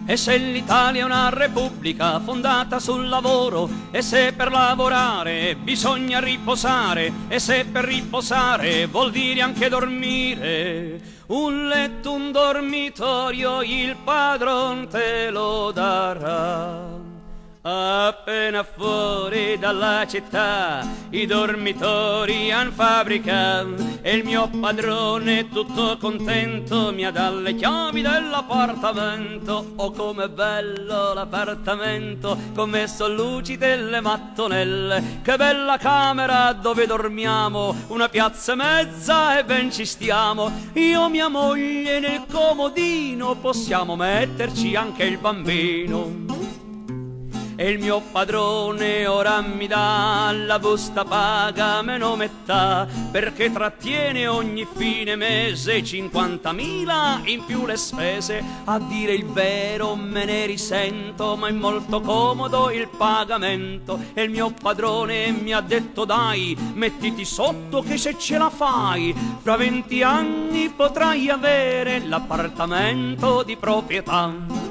E se l'Italia è una repubblica fondata sul lavoro, e se per lavorare bisogna riposare, e se per riposare vuol dire anche dormire, un letto, un dormitorio, il padron te lo darà. Appena fuori dalla città i dormitori han fabbrica, e il mio padrone tutto contento mi dà le chiavi dell'appartamento. Oh, com'è bello l'appartamento, come son lucide le mattonelle, che bella camera dove dormiamo, una piazza e mezza e ben ci stiamo. Io, mia moglie, nel comodino possiamo metterci anche il bambino. E il mio padrone ora mi dà la busta paga meno metà, perché trattiene ogni fine mese 50.000 in più le spese. A dire il vero me ne risento, ma è molto comodo il pagamento. E il mio padrone mi ha detto: dai, mettiti sotto che se ce la fai, fra 20 anni potrai avere l'appartamento di proprietà.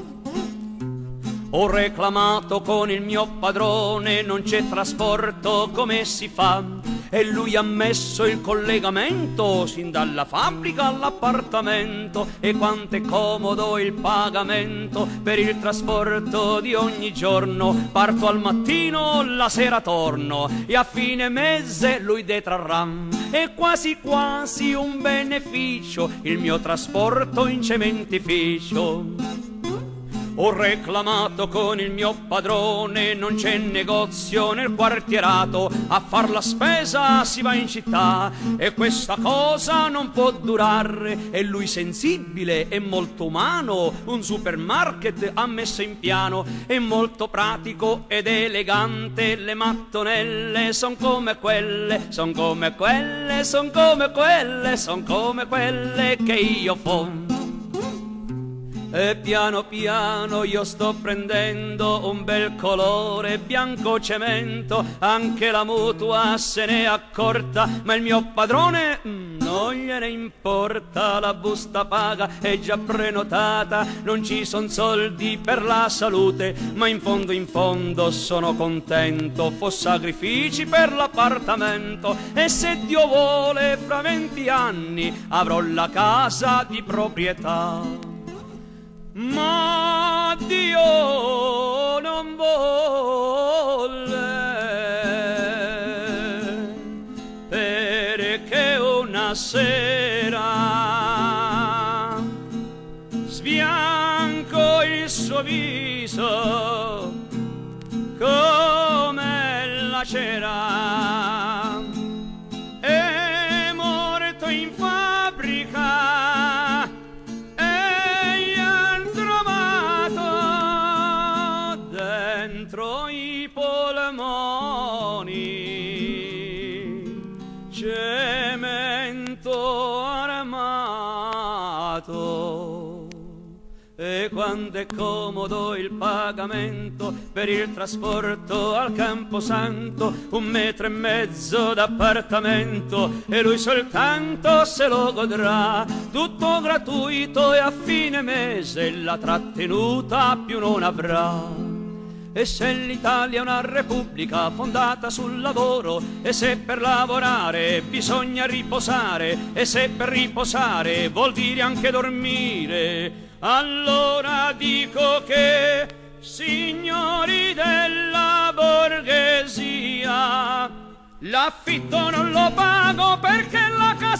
Ho reclamato con il mio padrone, non c'è trasporto, come si fa? E lui ha messo il collegamento sin dalla fabbrica all'appartamento. E quanto è comodo il pagamento per il trasporto di ogni giorno. Parto al mattino, la sera torno, e a fine mese lui detrarrà. È quasi quasi un beneficio il mio trasporto in cementificio. Ho reclamato con il mio padrone, non c'è negozio nel quartierato, a far la spesa si va in città, e questa cosa non può durare. E lui, sensibile e molto umano, un supermarket ha messo in piano. È molto pratico ed elegante, le mattonelle son come quelle, son come quelle, son come quelle, son come quelle che io fo. E piano piano io sto prendendo un bel colore bianco cemento, anche la mutua se n'è accorta, ma il mio padrone non gliene importa. La busta paga è già prenotata, non ci son soldi per la salute, ma in fondo sono contento, fo sacrifici per l'appartamento. E se Dio vuole fra 20 anni avrò la casa di proprietà. Ma Dio non vuole, perché una sera sbianco il suo viso come la cera. È morto in fabbrica, dentro i polmoni, cemento armato. E quando è comodo il pagamento per il trasporto al Camposanto, 1,5 metri d'appartamento, e lui soltanto se lo godrà, tutto gratuito, e a fine mese la trattenuta più non avrà. E se l'Italia è una repubblica fondata sul lavoro, e se per lavorare bisogna riposare, e se per riposare vuol dire anche dormire, allora dico che, signori della borghesia, l'affitto non lo pago perché la casa